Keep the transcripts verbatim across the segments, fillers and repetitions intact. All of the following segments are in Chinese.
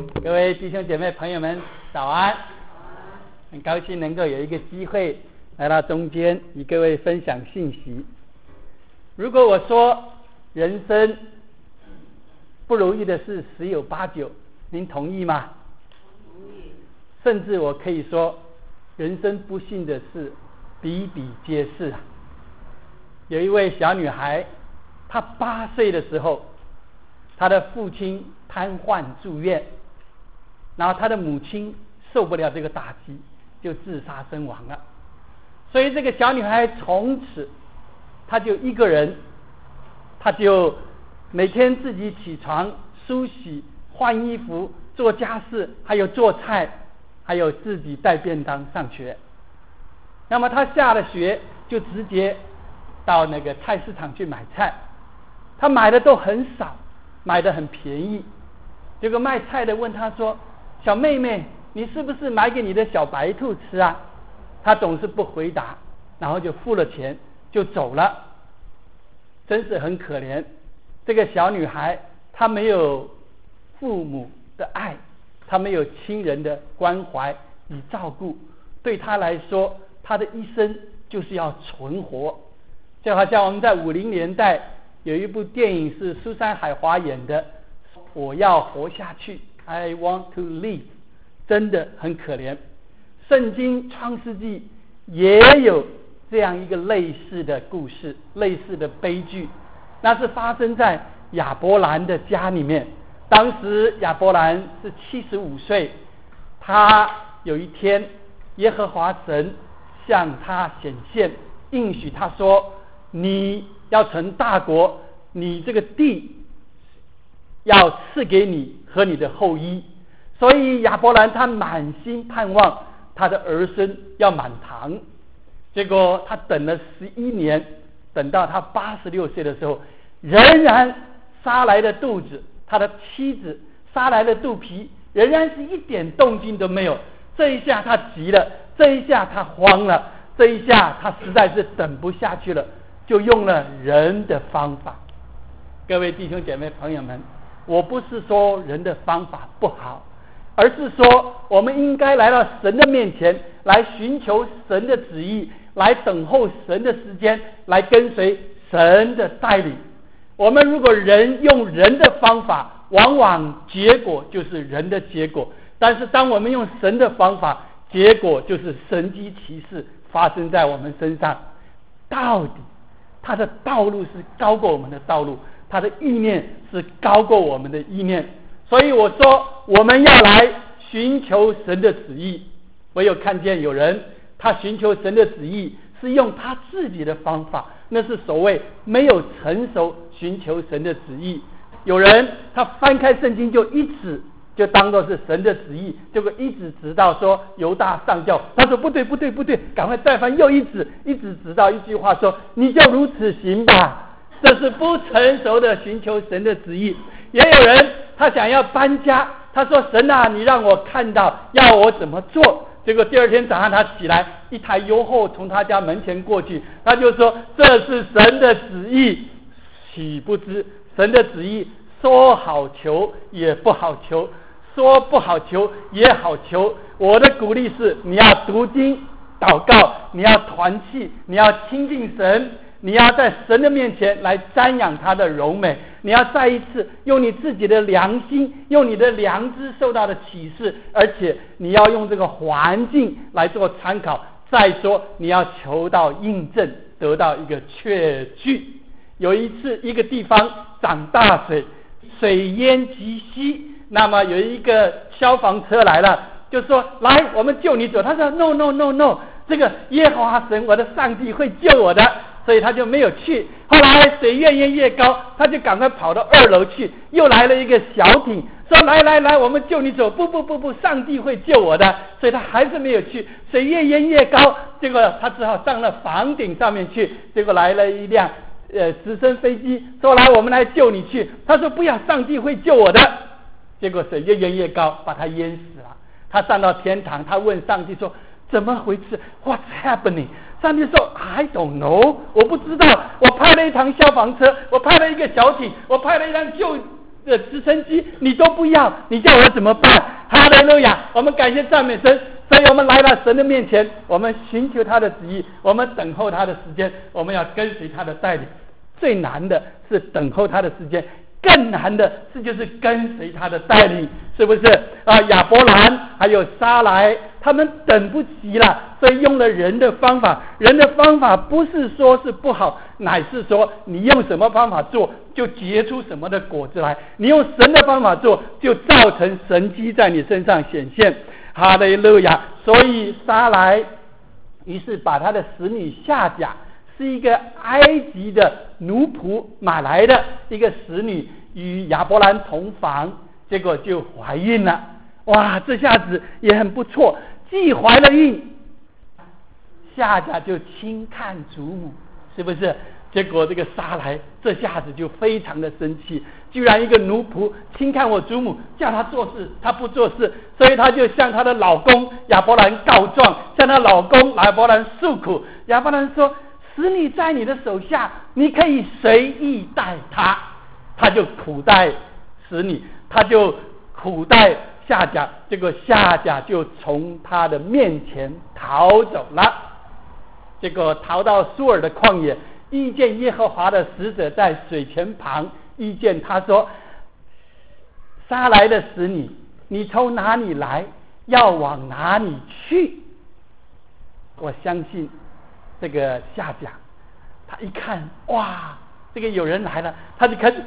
各位弟兄姐妹朋友们早安，很高兴能够有一个机会来到中间与各位分享信息。如果我说人生不如意的事十有八九，您同意吗？同意。甚至我可以说人生不幸的事比比皆是。有一位小女孩，她八岁的时候，她的父亲瘫痪住院，然后她的母亲受不了这个打击，就自杀身亡了。所以这个小女孩从此她就一个人，她就每天自己起床梳洗换衣服做家事，还有做菜，还有自己带便当上学。那么她下了学就直接到那个菜市场去买菜，她买的都很少，买的很便宜。结果卖菜的问她说：小妹妹，你是不是买给你的小白兔吃啊？她总是不回答，然后就付了钱就走了。真是很可怜，这个小女孩她没有父母的爱，她没有亲人的关怀与照顾，对她来说她的一生就是要存活。就好像我们在五零年代有一部电影是苏珊海华演的，我要活下去 I want to live， 真的很可怜。圣经创世纪也有这样一个类似的故事，类似的悲剧，那是发生在亚伯兰的家里面。当时亚伯兰是七十五岁，他有一天耶和华神向他显现，应许他说，你要成大国，你这个地要赐给你和你的后裔。所以亚伯兰他满心盼望他的儿孙要满堂。结果他等了十一年，等到他八十六岁的时候，仍然杀来的肚子，他的妻子杀来的肚皮，仍然是一点动静都没有。这一下他急了，这一下他慌了，这一下他实在是等不下去了，就用了人的方法。各位弟兄姐妹朋友们，我不是说人的方法不好，而是说我们应该来到神的面前，来寻求神的旨意，来等候神的时间，来跟随神的带领。我们如果人用人的方法，往往结果就是人的结果，但是当我们用神的方法，结果就是神迹奇事发生在我们身上。到底他的道路是高过我们的道路，他的意念是高过我们的意念。所以我说我们要来寻求神的旨意。我有看见有人他寻求神的旨意是用他自己的方法，那是所谓没有成熟寻求神的旨意。有人他翻开圣经就一指就当作是神的旨意，结果一直直到说犹大上吊，他说不对不对不对，赶快再翻，又一直一直直到一句话说，你就如此行吧。这是不成熟的寻求神的旨意。也有人他想要搬家，他说神啊，你让我看到要我怎么做。结果第二天早上他起来，一台优厚从他家门前过去，他就说这是神的旨意。岂不知神的旨意说好求也不好求，说不好求也好求。我的鼓励是，你要读经祷告，你要团契，你要亲近神，你要在神的面前来瞻仰他的荣美，你要再一次用你自己的良心，用你的良知受到的启示，而且你要用这个环境来做参考。再说你要求到印证，得到一个确据。有一次一个地方涨大水，水淹及膝，那么有一个消防车来了，就说来我们救你走。他说 no no no no， 这个耶和华神我的上帝会救我的，所以他就没有去。后来水越淹越高，他就赶快跑到二楼去，又来了一个小艇，说来来来我们救你走。不不不不，上帝会救我的，所以他还是没有去。水越淹越高，结果他只好上了房顶上面去。结果来了一辆呃直升飞机，说来我们来救你去。他说不要，上帝会救我的。结果水越淹越高，把他淹死了。他上到天堂，他问上帝说怎么回事 What's happening？ 上帝说 I don't know， 我不知道，我派了一趟消防车，我派了一个小艇，我派了一辆救的直升机你都不要，你叫我怎么办？哈利路亚！我们感谢赞美神，所以我们来到神的面前，我们寻求他的旨意，我们等候他的时间，我们要跟随他的带领。最难的是等候他的时间，更难的是就是跟随他的带领，是不是啊？亚伯兰还有撒来，他们等不及了，所以用了人的方法。人的方法不是说是不好，乃是说你用什么方法做就结出什么的果子来，你用神的方法做就造成神迹在你身上显现。哈利路亚！所以撒来于是把他的使女夏甲，是一个埃及的奴仆买来的一个使女，与亚伯兰同房，结果就怀孕了。哇，这下子也很不错，既怀了孕，夏甲就轻看祖母，是不是？结果这个撒来这下子就非常的生气，居然一个奴仆轻看我祖母，叫他做事他不做事，所以他就向他的老公亚伯兰告状，向他老公亚伯兰诉苦。亚伯兰说，使女在你的手下，你可以随意待她。他就苦待使女，他就苦待夏甲，结果夏甲就从他的面前逃走了。结果逃到苏尔的旷野，遇见耶和华的使者在水泉旁，遇见他说，撒来的使女，你从哪里来，要往哪里去？我相信这个夏甲，他一看，哇，这个有人来了，他就开始，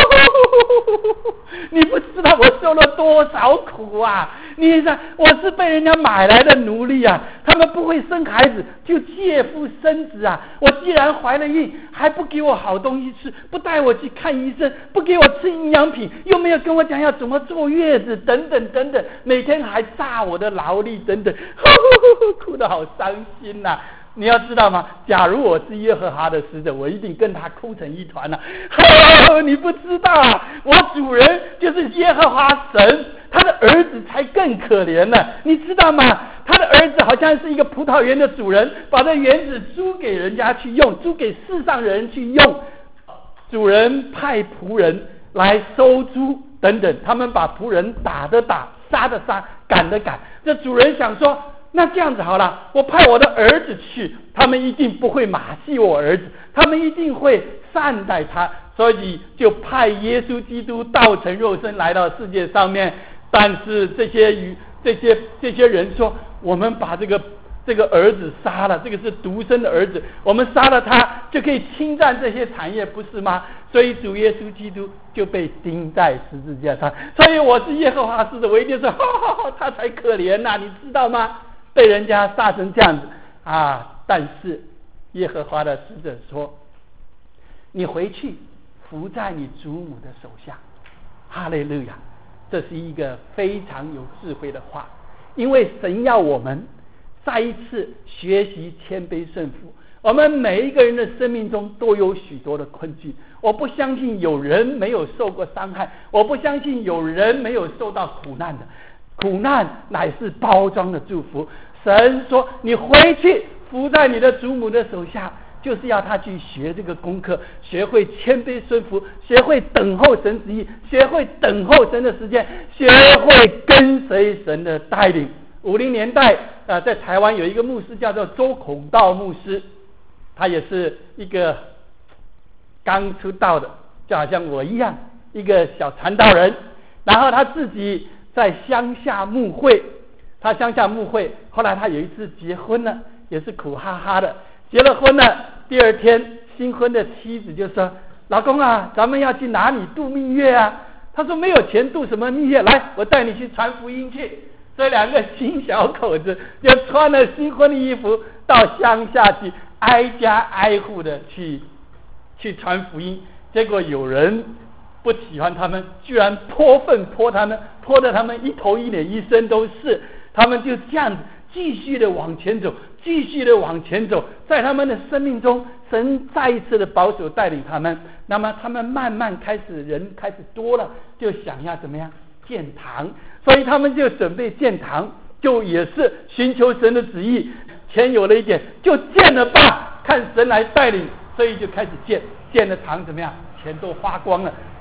你不知道我受了多少苦啊！你想，我是被人家买来的奴隶啊，他们不会生孩子，就借腹生子啊！我既然怀了孕，还不给我好东西吃，不带我去看医生，不给我吃营养品，又没有跟我讲要怎么坐月子，等等等等，每天还榨我的劳力等等，哭得好伤心呐、啊！你要知道吗？假如我是耶和华的使者，我一定跟他哭成一团了、啊。你不知道啊，我主人就是耶和华神，他的儿子才更可怜呢。你知道吗？他的儿子好像是一个葡萄园的主人，把这园子租给人家去用，租给世上人去用。主人派仆人来收租等等，他们把仆人打的打，杀的杀，赶的赶。这主人想说，那这样子好了，我派我的儿子去，他们一定不会马戏我儿子，他们一定会善待他，所以就派耶稣基督道成肉身来到世界上面。但是这些与这些这些人说，我们把这个这个儿子杀了，这个是独生的儿子，我们杀了他就可以侵占这些产业，不是吗？所以主耶稣基督就被钉在十字架上。所以我是耶和华使者，我一定说，哈哈哈，他才可怜呐、啊，你知道吗？被人家杀成这样子啊！但是耶和华的使者说，你回去伏在你祖母的手下。哈利路亚！这是一个非常有智慧的话，因为神要我们再一次学习谦卑顺服。我们每一个人的生命中都有许多的困境，我不相信有人没有受过伤害，我不相信有人没有受到苦难的。苦难乃是包装的祝福。神说，你回去伏在你的祖母的手下，就是要他去学这个功课，学会谦卑顺服，学会等候神旨意，学会等候神的时间，学会跟随神的带领。五零年代、呃、在台湾有一个牧师叫做周孔道牧师，他也是一个刚出道的，就好像我一样，一个小传道人。然后他自己在乡下牧会，他乡下牧会，后来他有一次结婚了，也是苦哈哈的。结了婚了，第二天新婚的妻子就说，老公啊，咱们要去哪里度蜜月啊？他说，没有钱度什么蜜月，来，我带你去传福音去。这两个新小口子就穿了新婚的衣服到乡下去，挨家挨户的去去传福音。结果有人不喜欢他们，居然泼粪泼他们，泼得他们一头一脸一身都是。他们就这样子继续的往前走，继续的往前走，在他们的生命中，神再一次的保守带领他们。那么他们慢慢开始，人开始多了，就想要怎么样建堂，所以他们就准备建堂，就也是寻求神的旨意。钱有了一点，就建了吧，看神来带领，所以就开始建。建了堂怎么样？钱都花光了，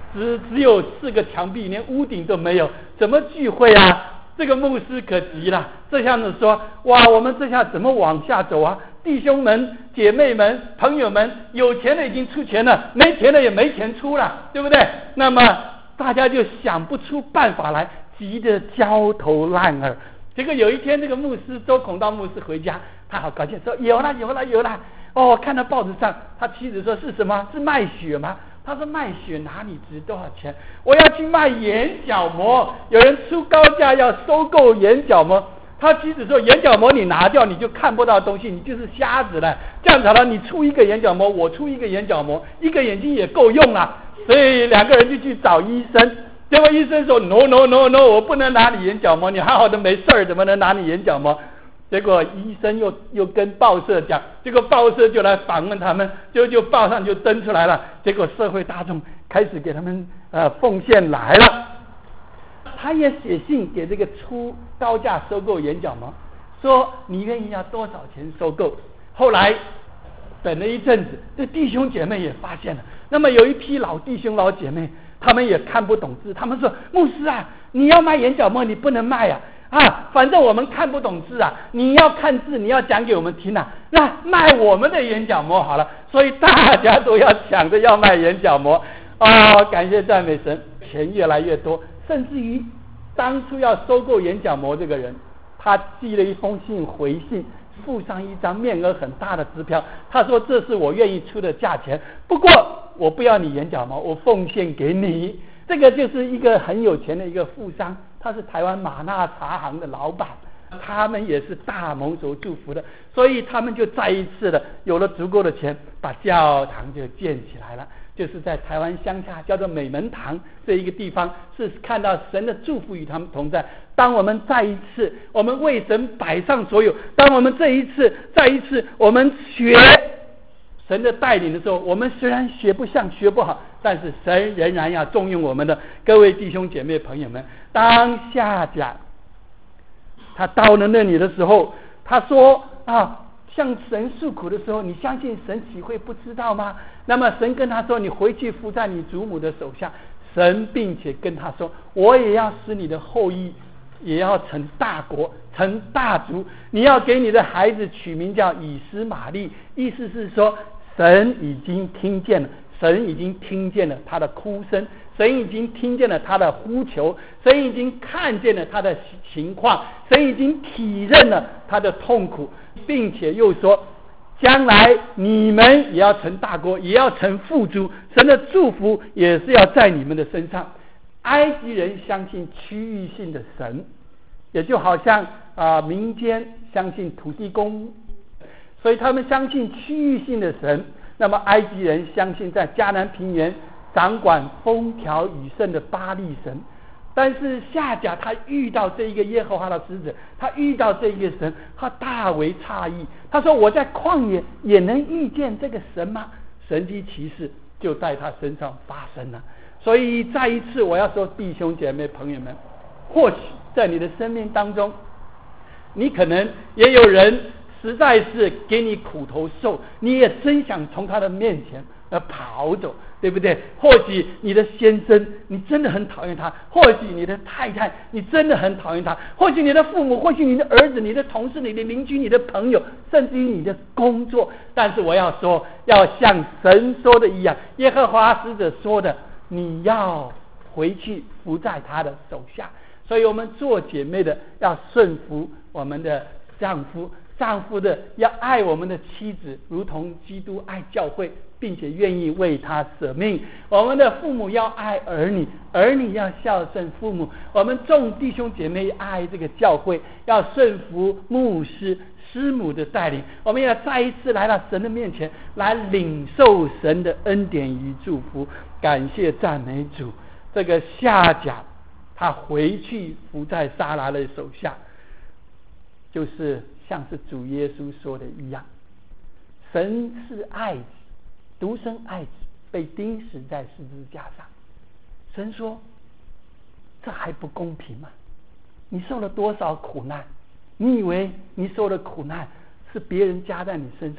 只只有四个墙壁，连屋顶都没有，怎么聚会啊？这个牧师可急了，这下子说：哇，我们这下怎么往下走啊？弟兄们、姐妹们、朋友们，有钱的已经出钱了，没钱的也没钱出了，对不对？那么大家就想不出办法来，急得焦头烂额。结果有一天，这个牧师周孔道牧师回家，他好高兴，说：有了，有了，有了！哦，看到报纸上，他妻子说：是什么？是卖血吗？他说：卖血哪里值多少钱？我要去卖眼角膜，有人出高价要收购眼角膜。他妻子说：眼角膜你拿掉，你就看不到东西，你就是瞎子了。这样子了，你出一个眼角膜，我出一个眼角膜，一个眼睛也够用了。所以两个人就去找医生。结果医生说 no no no no 我不能拿你眼角膜，你好好的没事儿，怎么能拿你眼角膜？结果医生又又跟报社讲，结果报社就来访问他们，就就报上就登出来了。结果社会大众开始给他们呃奉献来了。他也写信给这个出高价收购眼角膜，说你愿意要多少钱收购？后来等了一阵子，这弟兄姐妹也发现了，那么有一批老弟兄老姐妹，他们也看不懂字，他们说：牧师啊，你要卖眼角膜，你不能卖啊！啊，反正我们看不懂字啊，你要看字，你要讲给我们听啊，那卖我们的眼角膜好了。所以大家都要抢着要卖眼角膜啊、哦！感谢赞美神，钱越来越多，甚至于当初要收购眼角膜这个人，他寄了一封信回信，附上一张面额很大的支票，他说：这是我愿意出的价钱，不过我不要你眼角膜，我奉献给你。这个就是一个很有钱的一个富商，他是台湾马纳茶行的老板，他们也是大蒙所祝福的，所以他们就再一次的有了足够的钱，把教堂就建起来了，就是在台湾乡下叫做美门堂这一个地方，是看到神的祝福与他们同在。当我们再一次我们为神摆上所有，当我们这一次再一次我们学神的带领的时候，我们虽然学不像学不好，但是神仍然要重用我们的。各位弟兄姐妹朋友们，当夏甲他到了那里的时候，他说啊，向神诉苦的时候，你相信神岂会不知道吗？那么神跟他说，你回去伏在你祖母的手下。神并且跟他说，我也要使你的后裔也要成大国，成大族，你要给你的孩子取名叫以斯玛利，意思是说神已经听见了，神已经听见了他的哭声，神已经听见了他的呼求，神已经看见了他的情况，神已经体认了他的痛苦，并且又说将来你们也要成大国，也要成富足，神的祝福也是要在你们的身上。埃及人相信区域性的神，也就好像啊、呃、民间相信土地公，所以他们相信区域性的神。那么埃及人相信在迦南平原掌管风调雨顺的巴力神。但是夏甲他遇到这一个耶和华的使者，他遇到这一个神，他大为诧异。他说：我在旷野也能遇见这个神吗？神迹奇事就在他身上发生了。所以再一次我要说，弟兄姐妹朋友们，或许在你的生命当中，你可能也有人实在是给你苦头受，你也真想从他的面前而跑走，对不对？或许你的先生你真的很讨厌他，或许你的太太你真的很讨厌他，或许你的父母，或许你的儿子、你的同事、你的邻居、你的朋友，甚至于你的工作。但是我要说，要像神说的一样，耶和华使者说的，你要回去伏在他的手下。所以我们做姐妹的要顺服我们的丈夫，丈夫的要爱我们的妻子，如同基督爱教会，并且愿意为他舍命。我们的父母要爱儿女，儿女要孝顺父母。我们众弟兄姐妹爱这个教会，要顺服牧师师母的带领。我们要再一次来到神的面前，来领受神的恩典与祝福。感谢赞美主。这个夏甲他回去伏在撒拉的手下，就是像是主耶稣说的一样，神是爱子，独生爱子被钉死在十字架上。神说这还不公平吗？你受了多少苦难？你以为你受的苦难是别人加在你身上？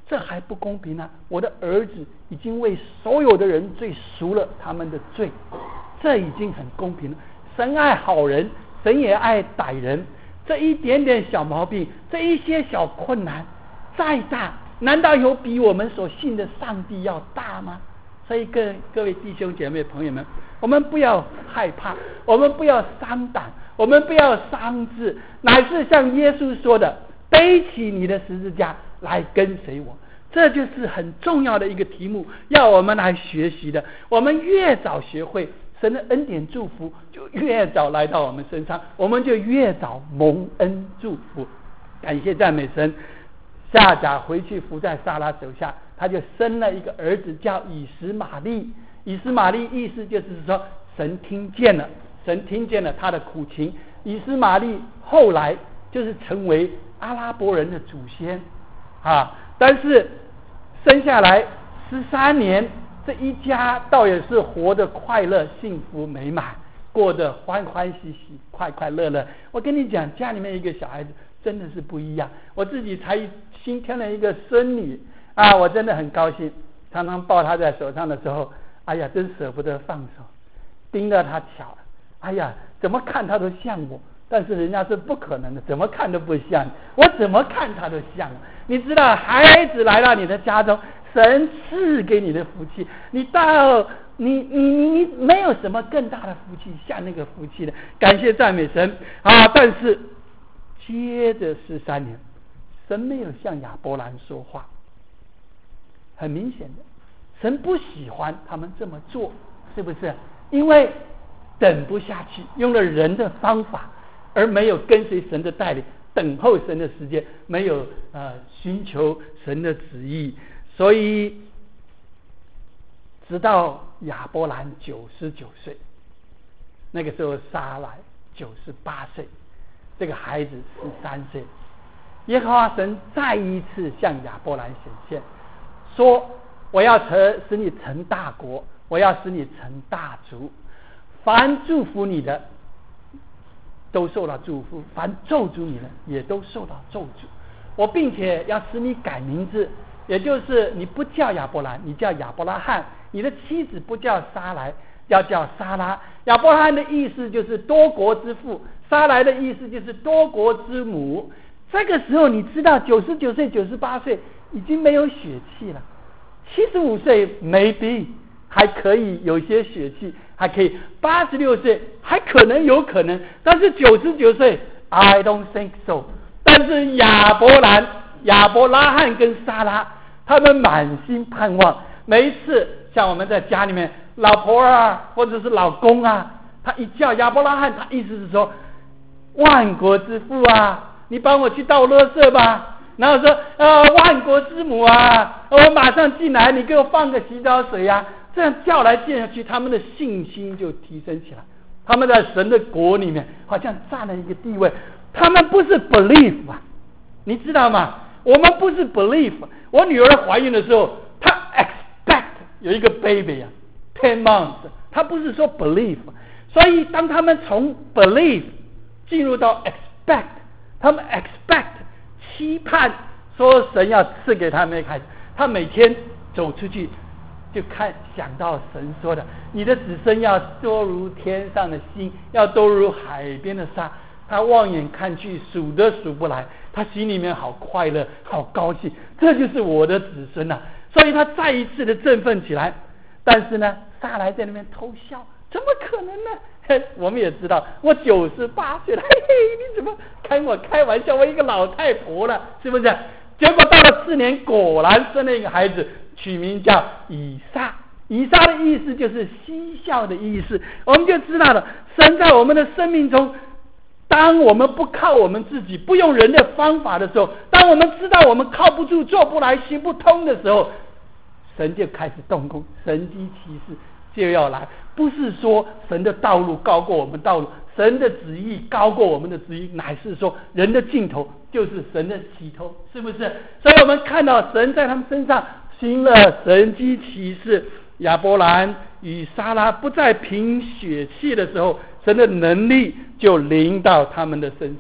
这还不公平啊！我的儿子已经为所有的人罪赎了他们的罪，这已经很公平了。神爱好人，神也爱歹人。这一点点小毛病，这一些小困难，再大，难道有比我们所信的上帝要大吗？所以各各位弟兄姐妹朋友们，我们不要害怕，我们不要伤胆，我们不要伤志，乃是像耶稣说的，背起你的十字架来跟随我。这就是很重要的一个题目，要我们来学习的。我们越早学会，神的恩典祝福就越早来到我们身上，我们就越早蒙恩祝福。感谢赞美神。夏甲回去伏在撒拉手下，他就生了一个儿子叫以实玛利。以实玛利意思就是说神听见了，神听见了他的苦情。以实玛利后来就是成为阿拉伯人的祖先啊，但是生下来十三年，这一家倒也是活得快乐、幸福、美满，过得欢欢喜喜、快快乐乐。我跟你讲，家里面一个小孩子真的是不一样。我自己才新添了一个孙女啊，我真的很高兴，常常抱她在手上的时候，哎呀，真舍不得放手，盯着她瞧，哎呀，怎么看她都像我。但是人家是不可能的，怎么看都不像，我怎么看他都像。你知道，孩子来到你的家中，神赐给你的福气，你到你你你你没有什么更大的福气像那个福气的。感谢赞美神啊！但是接着十三年，神没有向亚伯兰说话，很明显的，神不喜欢他们这么做，是不是？因为等不下去，用了人的方法。而没有跟随神的带领，等候神的时间，没有呃寻求神的旨意，所以直到亚伯兰九十九岁，那个时候撒来九十八岁，这个孩子十三岁，耶和华神再一次向亚伯兰显现，说：我要使使你成大国，我要使你成大族，凡祝福你的都受到祝福，凡咒诅你的也都受到咒诅。我并且要使你改名字，也就是你不叫亚伯兰，你叫亚伯拉罕，你的妻子不叫撒来，要叫撒拉。亚伯拉罕的意思就是多国之父，撒来的意思就是多国之母。这个时候你知道九十九岁九十八岁已经没有血气了，七十五岁 maybe 还可以有些血气，还可以八十六岁还可能有可能，但是九十九岁 I don't think so。 但是亚伯兰、亚伯拉罕跟撒拉他们满心盼望，每一次像我们在家里面老婆啊或者是老公啊，他一叫亚伯拉罕，他意思是说万国之父啊，你帮我去倒垃圾吧，然后说呃万国之母啊，我马上进来，你给我放个洗澡水啊。这样叫来叫去，他们的信心就提升起来，他们在神的国里面好像占了一个地位。他们不是 believe 啊，你知道吗？我们不是 believe。我女儿怀孕的时候，她 expect 有一个 baby 啊 ten months， 她不是说 believe。所以当他们从 believe 进入到 expect， 他们 expect 期盼说神要赐给他们一个孩子，他每天走出去就看想到神说的，你的子孙要多如天上的星，要多如海边的沙。他望眼看去，数都数不来，他心里面好快乐，好高兴，这就是我的子孙啊！所以他再一次的振奋起来。但是呢，撒来在那边偷笑，怎么可能呢？我们也知道，我九十八岁了，嘿嘿，你怎么开我开玩笑？我一个老太婆了，是不是？结果到了四年，果然生了一个孩子，取名叫以撒。以撒的意思就是嬉笑的意思。我们就知道了，神在我们的生命中，当我们不靠我们自己，不用人的方法的时候，当我们知道我们靠不住、做不来、行不通的时候，神就开始动工，神机骑士就要来。不是说神的道路高过我们道路，神的旨意高过我们的旨意，乃是说人的尽头就是神的起头，是不是？所以我们看到神在他们身上行了神机骑士。亚伯兰与撒拉不再凭血气的时候，神的能力就临到他们的身上。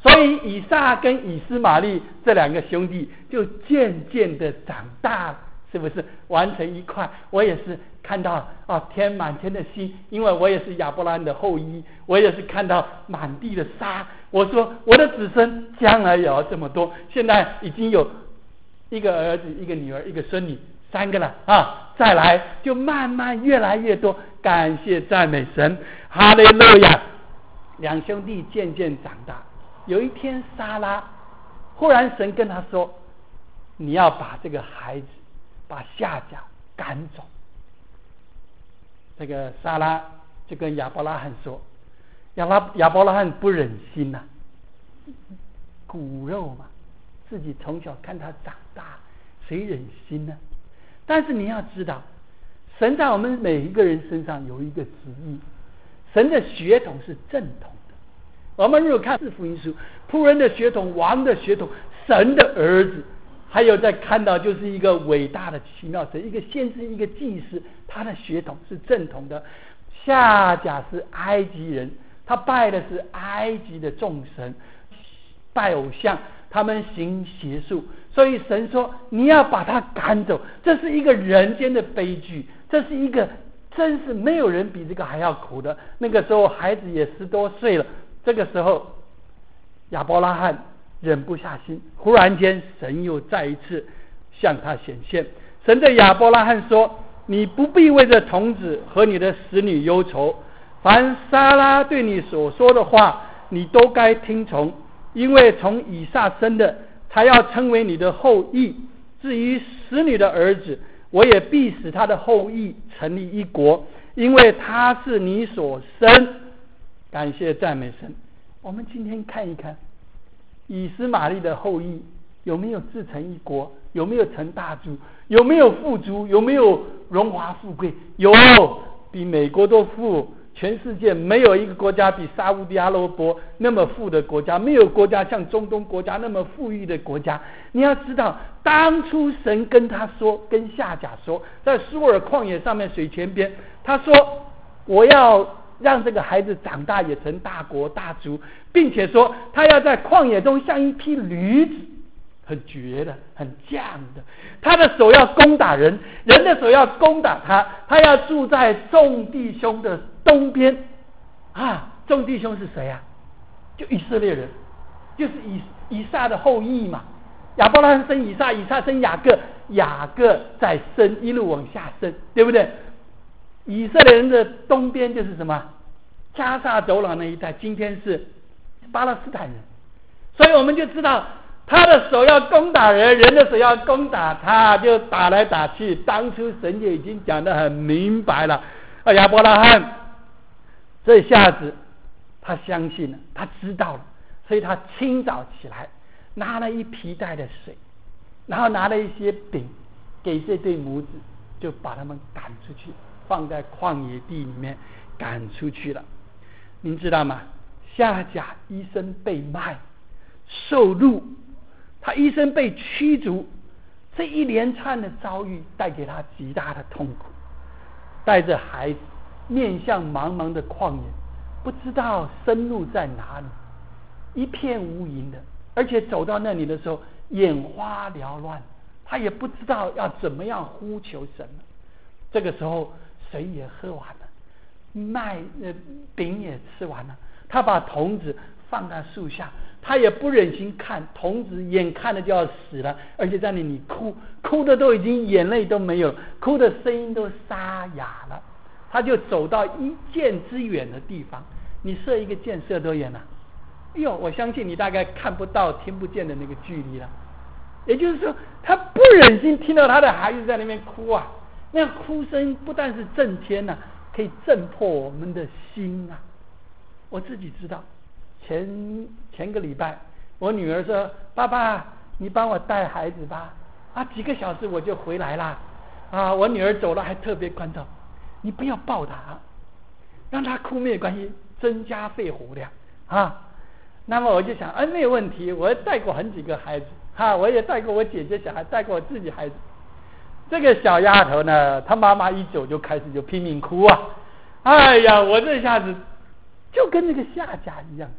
所以以撒跟以斯玛利这两个兄弟就渐渐的长大了，是不是完成一块？我也是看到啊，天满天的星，因为我也是亚伯拉罕的后裔，我也是看到满地的沙。我说我的子孙将来也要这么多，现在已经有一个儿子、一个女儿、一个孙女，三个了啊！再来就慢慢越来越多，感谢赞美神，哈利路亚！两兄弟渐渐长大。有一天，撒拉忽然神跟他说：“你要把这个孩子，把夏甲赶走。”这个撒拉就跟亚伯拉罕说：“亚拉亚伯拉罕不忍心呐、啊，骨肉嘛，自己从小看他长大，谁忍心呢？但是你要知道，神在我们每一个人身上有一个旨意，神的血统是正统。”我们如果看四福音书，仆人的血统、王的血统、神的儿子，还有再看到就是一个伟大的奇妙神，一个先知，一个祭司，他的血统是正统的。夏甲是埃及人，他拜的是埃及的众神，拜偶像，他们行邪术，所以神说你要把他赶走，这是一个人间的悲剧，这是一个真是没有人比这个还要苦的。那个时候孩子也十多岁了。这个时候亚伯拉罕忍不下心，忽然间神又再一次向他显现。神对亚伯拉罕说：你不必为这童子和你的使女忧愁，凡撒拉对你所说的话你都该听从，因为从以撒生的才要称为你的后裔，至于使女的儿子，我也必使他的后裔成立一国，因为他是你所生。感谢赞美神。我们今天看一看以斯玛利的后裔有没有自成一国，有没有成大族，有没有富足，有没有荣华富贵？有，比美国都富。全世界没有一个国家比沙烏地阿拉伯那么富的国家，没有国家像中东国家那么富裕的国家。你要知道，当初神跟他说，跟夏甲说，在苏尔旷野上面水泉边，他说我要让这个孩子长大也成大国大族，并且说他要在旷野中像一匹驴子，很绝的，很犟的，他的手要攻打人，人的手要攻打他，他要住在众弟兄的东边啊！众弟兄是谁啊？就以色列人，就是以以撒的后裔嘛。亚伯拉罕生以撒，以撒生雅各，雅各再生，一路往下生，对不对？以色列人的东边就是什么？加萨走廊那一带，今天是巴勒斯坦人。所以我们就知道，他的手要攻打人，人的手要攻打他，就打来打去。当初神也已经讲得很明白了。啊，亚伯拉罕这下子他相信了，他知道了，所以他清早起来拿了一皮带的水，然后拿了一些饼给这对母子，就把他们赶出去，放在旷野地里面赶出去了。您知道吗？夏甲一生被卖受辱，他一生被驱逐，这一连串的遭遇带给他极大的痛苦，带着孩子面向茫茫的旷野，不知道生路在哪里，一片无垠的，而且走到那里的时候眼花缭乱，他也不知道要怎么样呼求神了。这个时候水也喝完了，麦呃饼也吃完了，他把童子放在树下，他也不忍心看童子眼看着就要死了，而且在那里哭，哭的都已经眼泪都没有，哭的声音都沙哑了。他就走到一箭之远的地方，你射一个箭射多远啊？哟，我相信你大概看不到听不见的那个距离了。也就是说，他不忍心听到他的孩子在那边哭啊，那哭声不但是震天啊，可以震破我们的心啊。我自己知道，前前个礼拜我女儿说，爸爸你帮我带孩子吧，啊几个小时我就回来啦。啊我女儿走了还特别关照，你不要抱她，让她哭没有关系，增加肺活量啊。那么我就想，哎，没有问题，我带过很几个孩子哈，我也带过我姐姐小孩，带过我自己孩子。这个小丫头呢，她妈妈一走就开始就拼命哭啊，哎呀，我这下子就跟那个夏甲一样，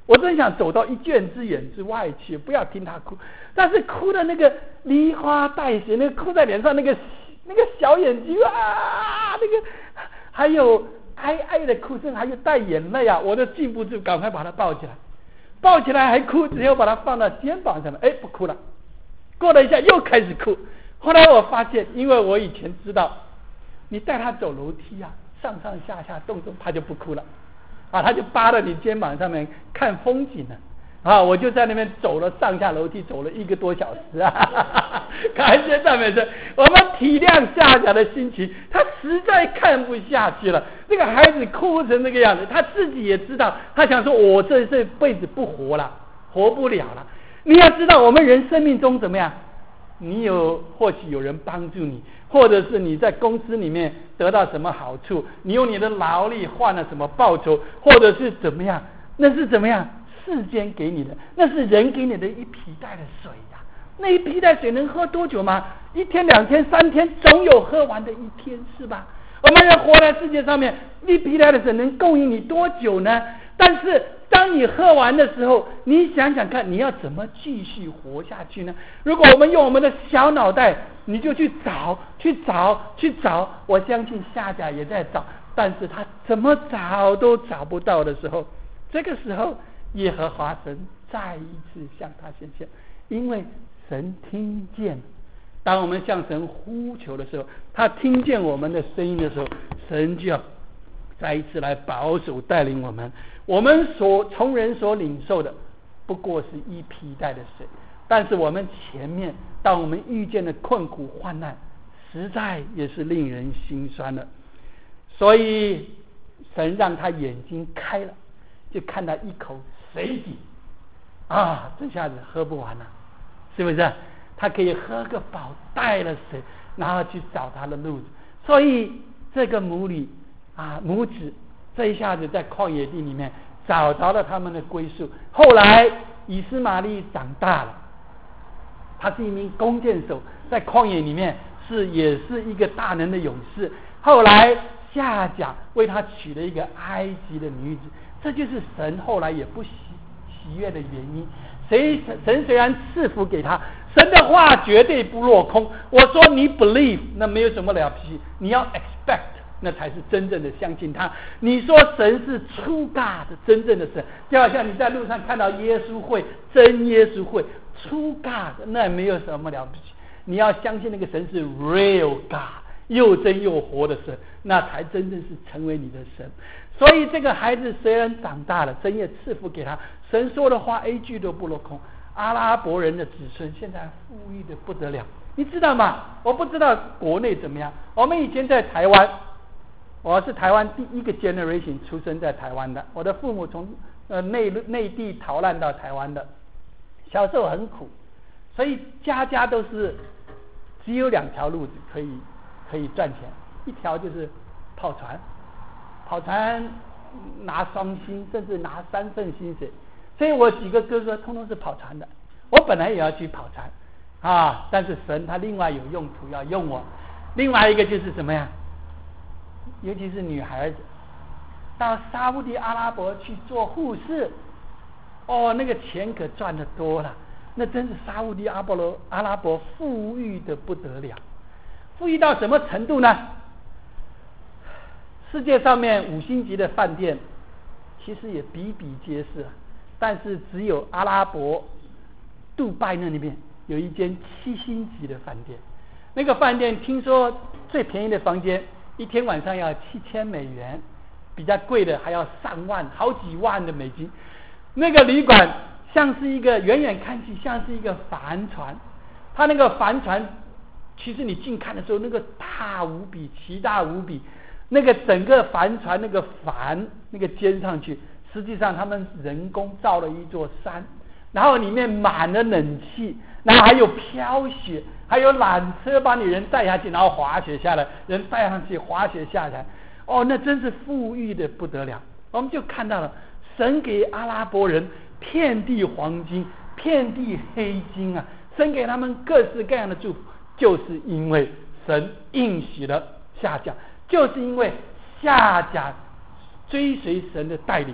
我真想走到一箭之远之外去，不要听他哭。但是哭的那个梨花带血，那个哭在脸上那个那个小眼睛啊，那个还有哀哀的哭声，还有带眼泪啊，我都禁不住，赶快把他抱起来，抱起来还哭，只有把他放到肩膀上面，哎，不哭了。过了一下又开始哭。后来我发现，因为我以前知道，你带他走楼梯啊，上上下下动动，他就不哭了。啊，他就扒到你肩膀上面看风景了。啊，我就在那边走了上下楼梯，走了一个多小时啊！感谢赞美神，我们体谅夏甲的心情，他实在看不下去了。这个孩子哭成那个样子，他自己也知道，他想说：“我这这辈子不活了，活不了了。”你要知道，我们人生命中怎么样？你有或许有人帮助你，或者是你在公司里面得到什么好处，你用你的劳力换了什么报酬，或者是怎么样？那是怎么样？世间给你的，那是人给你的一皮带的水呀、啊。那一皮带水能喝多久吗？一天、两天、三天，总有喝完的一天，是吧？我们人活在世界上面，一皮带的水能供应你多久呢？但是当你喝完的时候，你想想看，你要怎么继续活下去呢？如果我们用我们的小脑袋，你就去找去找去找，我相信夏甲也在找，但是他怎么找都找不到的时候，这个时候耶和华神再一次向他显现，因为神听见，当我们向神呼求的时候，他听见我们的声音的时候，神就要再一次来保守带领我们。我们所从人所领受的不过是一皮带的水，但是我们前面当我们遇见的困苦患难，实在也是令人心酸的。所以神让他眼睛开了，就看到一口水井啊，这下子喝不完了，是不是？他可以喝个饱，带了水，然后去找他的路子。所以这个母女啊，母子这一下子在旷野地里面找着了他们的归宿。后来以斯玛利长大了，他是一名弓箭手，在旷野里面是也是一个大能的勇士。后来夏甲为他娶了一个埃及的女子，这就是神后来也不喜喜悦的原因。谁神虽然赐福给他，神的话绝对不落空。我说你 believe 那没有什么了不起，你要 expect 那才是真正的相信他。你说神是true God 的真正的神，就好像你在路上看到耶稣会真耶稣会 true God， 那没有什么了不起。你要相信那个神是 real God， 又真又活的神，那才真正是成为你的神。所以这个孩子虽然长大了，神也赐福给他，神说的话一句都不落空。阿拉伯人的子孙现在富裕的不得了，你知道吗？我不知道国内怎么样。我们以前在台湾，我是台湾第一个 generation 出生在台湾的，我的父母从呃内内地逃难到台湾的，小时候很苦，所以家家都是只有两条路子可以可以赚钱，一条就是跑船，跑船拿双薪，甚至拿三份薪水。所以我几个哥哥通通是跑船的，我本来也要去跑船啊，但是神他另外有用途要用我。另外一个就是什么呀？尤其是女孩子到沙烏地阿拉伯去做护士，哦，那个钱可赚得多了，那真是沙烏地阿波罗阿拉伯富裕的不得了。富裕到什么程度呢？世界上面五星级的饭店其实也比比皆是，但是只有阿拉伯杜拜那里面有一间七星级的饭店，那个饭店听说最便宜的房间一天晚上要七千美元，比较贵的还要上万，好几万的美金。那个旅馆像是一个远远看起像是一个帆船，它那个帆船其实你近看的时候那个大无比，奇大无比，那个整个帆船那个帆那个尖上去，实际上他们人工造了一座山，然后里面满了冷气，然后还有飘雪，还有缆车把你人带下去，然后滑雪下来，人带上去滑雪下来，哦，那真是富裕的不得了。我们就看到了神给阿拉伯人遍地黄金，遍地黑金啊，神给他们各式各样的祝福，就是因为神应许了夏甲，就是因为夏甲追随神的带领，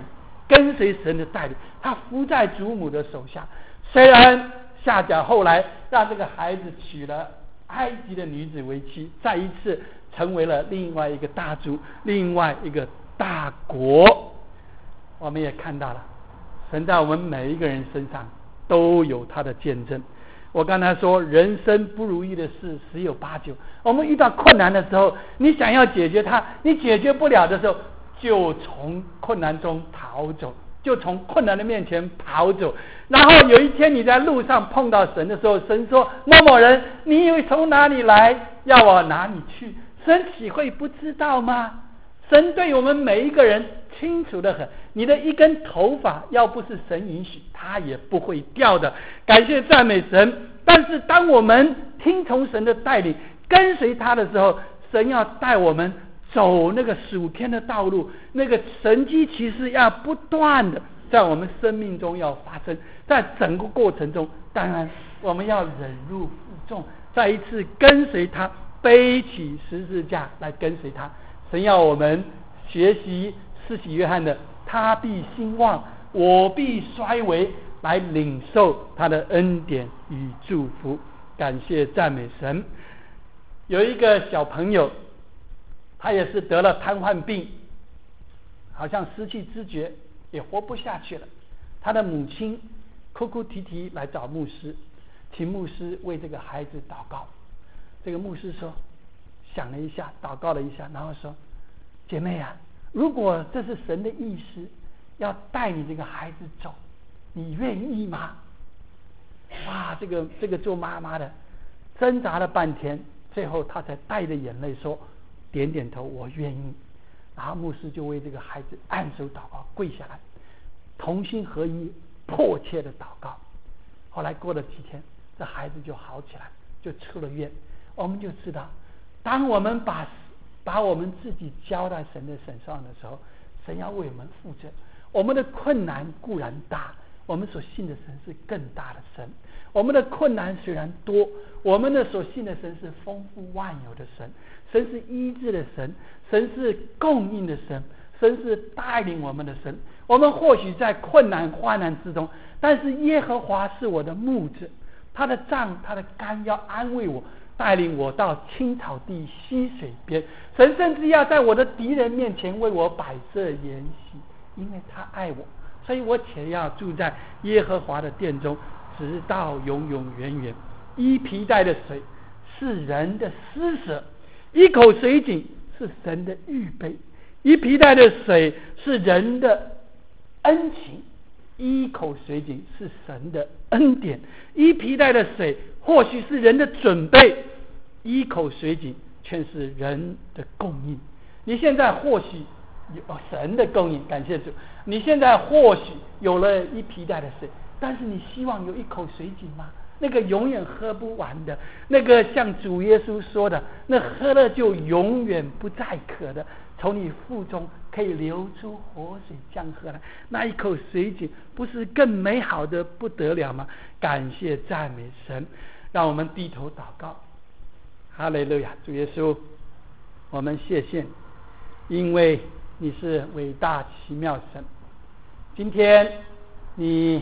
跟随神的带领，他伏在祖母的手下。虽然夏甲后来让这个孩子娶了埃及的女子为妻，再一次成为了另外一个大族，另外一个大国。我们也看到了神在我们每一个人身上都有他的见证。我刚才说人生不如意的事十有八九，我们遇到困难的时候，你想要解决它，你解决不了的时候，就从困难中逃走，就从困难的面前跑走。然后有一天你在路上碰到神的时候，神说某某人，你以为从哪里来，要往哪里去？神岂会不知道吗？神对我们每一个人清楚得很，你的一根头发要不是神允许，它也不会掉的。感谢赞美神。但是当我们听从神的带领，跟随他的时候，神要带我们走那个属天的道路，那个神迹奇事要不断的在我们生命中要发生。在整个过程中，当然我们要忍辱负重，再一次跟随他，背起十字架来跟随他。神要我们学习施洗约翰的他必兴旺，我必衰微，来领受他的恩典与祝福。感谢赞美神。有一个小朋友，他也是得了瘫痪病，好像失去知觉，也活不下去了。他的母亲哭哭啼啼来找牧师，请牧师为这个孩子祷告。这个牧师说，想了一下，祷告了一下，然后说，姐妹啊，如果这是神的意思，要带你这个孩子走，你愿意吗？哇，这个这个做妈妈的挣扎了半天，最后他才带着眼泪说，点点头，我愿意。然后牧师就为这个孩子按手祷告，跪下来，同心合一，迫切的祷告。后来过了几天，这孩子就好起来，就出了院。我们就知道，当我们把把我们自己交在神的身上的时候，神要为我们负责。我们的困难固然大，我们所信的神是更大的神。我们的困难虽然多，我们的所信的神是丰富万有的神，神是医治的神，神是供应的神，神是带领我们的神。我们或许在困难患难之中，但是耶和华是我的牧者，他的杖他的竿要安慰我，带领我到青草地溪水边。神甚至要在我的敌人面前为我摆设筵席，因为他爱我，所以我且要住在耶和华的殿中，直到永永远远。一皮带的水是人的施舍，一口水井是神的预备。一皮带的水是人的恩情，一口水井是神的恩典。一皮带的水或许是人的准备，一口水井却是人的供应。你现在或许有神的供应，感谢主。你现在或许有了一皮带的水，但是你希望有一口水井吗？那个永远喝不完的，那个像主耶稣说的，那喝了就永远不再渴的，从你腹中可以流出活水江河来，那一口水井不是更美好的不得了吗？感谢赞美神。让我们低头祷告。哈利路亚，主耶稣，我们谢谢你，因为你是伟大奇妙神。今天你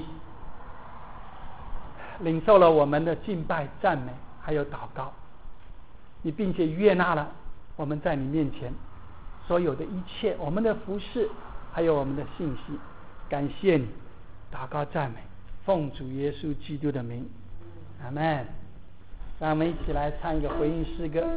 领受了我们的敬拜赞美还有祷告，你并且悦纳了我们在你面前所有的一切，我们的服事还有我们的信息。感谢你，祷告赞美，奉主耶稣基督的名，阿们。让我们一起来唱一个回应诗歌。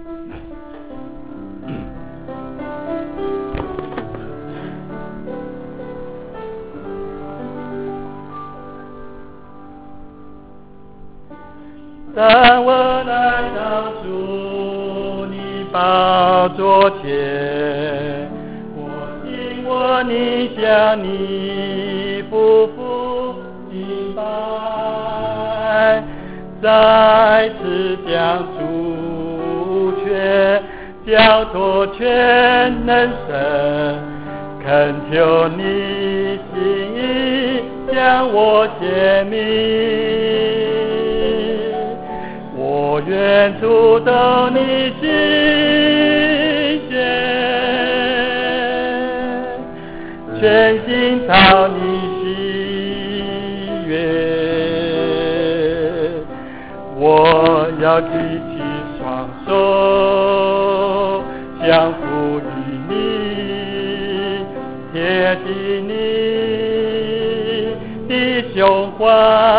当我来到主你宝座前，我敬我你向你夫妇敬拜，再次将主权交托全能神，恳求你心意向我显明，我愿触动你心弦， 全心讨你喜悦。我要举起双手，降服于你，贴近你的胸怀，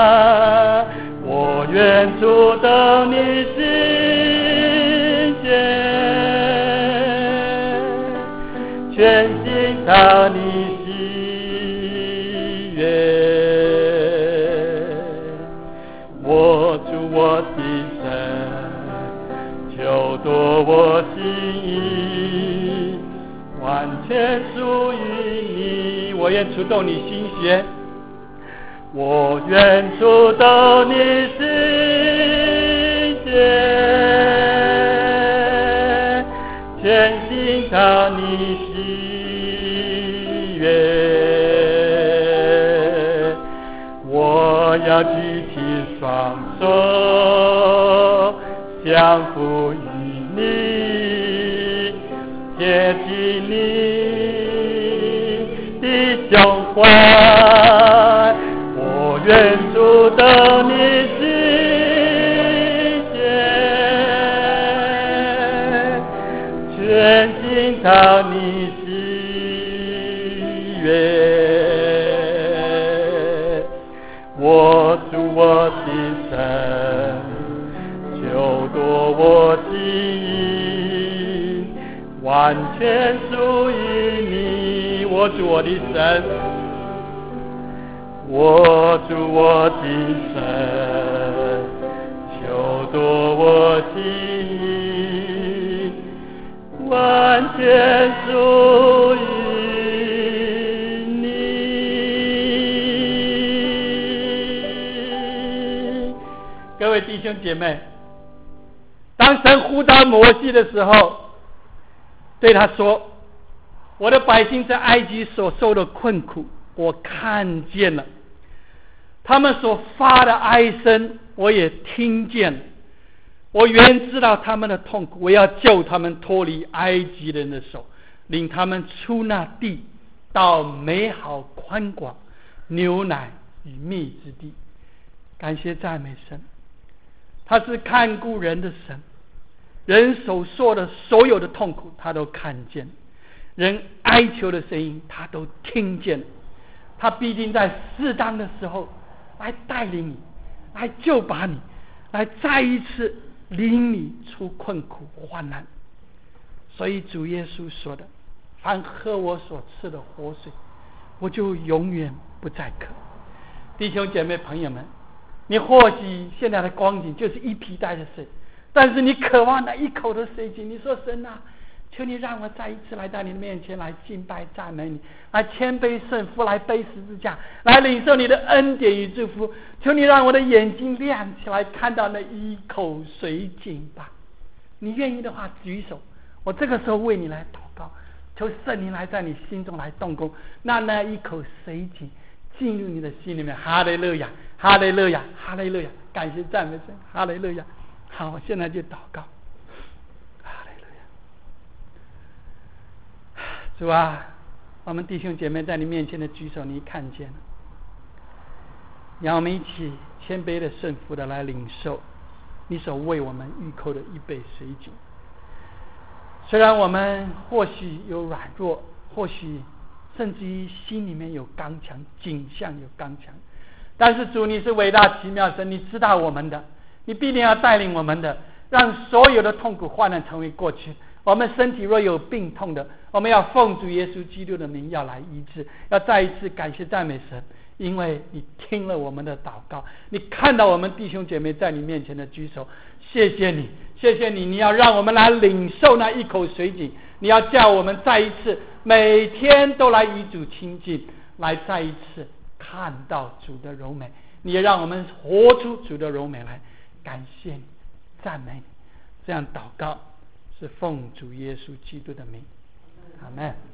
我愿触动你心弦，全心讨你喜悦。我主我的神，求夺我心意，完全属于你。我愿触动你心弦，我愿触动你心弦，全心讨你喜悦。我要举起双手，降服于你，贴近你的胸怀，我愿触动你心弦，全心讨你喜悦。我主我的神，求夺我心意，完全属于你。我主我的神，我主我的神，求夺我心意，完全属于你。各位弟兄姐妹，当神呼召摩西的时候，对他说，我的百姓在埃及所受的困苦我看见了，他们所发的哀声我也听见了，我原知道他们的痛苦，我要救他们脱离埃及人的手，领他们出那地，到美好宽广牛奶与蜜之地。感谢赞美神，他是看顾人的神，人所受的所有的痛苦他都看见，人哀求的声音他都听见，他必定在适当的时候来带领你，来救拔你，来再一次领你出困苦患难。所以主耶稣说的，凡喝我所赐的活水，我就永远不再渴。弟兄姐妹朋友们，你或许现在的光景就是一皮带的水，但是你渴望那一口的水井。你说神啊，求你让我再一次来到你的面前来敬拜赞美你，来谦卑顺服，来背十字架，来领受你的恩典与祝福。求你让我的眼睛亮起来，看到那一口水井吧。你愿意的话举手，我这个时候为你来祷告，求圣灵来在你心中来动工，那那一口水井进入你的心里面。哈利路亚，哈利路亚，哈利路亚，感谢赞美神，哈利路亚。好，我现在就祷告。哈利路亚。主啊，我们弟兄姐妹在你面前的举手你看见了，让我们一起谦卑的顺服的来领受你所为我们预扣的一杯水井。虽然我们或许有软弱，或许甚至于心里面有刚强，景象有刚强，但是主你是伟大奇妙神，你知道我们的，你必定要带领我们的，让所有的痛苦患难成为过去。我们身体若有病痛的，我们要奉主耶稣基督的名要来医治，要再一次感谢赞美神，因为你听了我们的祷告，你看到我们弟兄姐妹在你面前的举手，谢谢你，谢谢你，你要让我们来领受那一口水井，你要叫我们再一次每天都来与主亲近，来再一次看到主的柔美，你也让我们活出主的柔美来。感谢你，赞美你，这样祷告是奉主耶稣基督的名，阿们。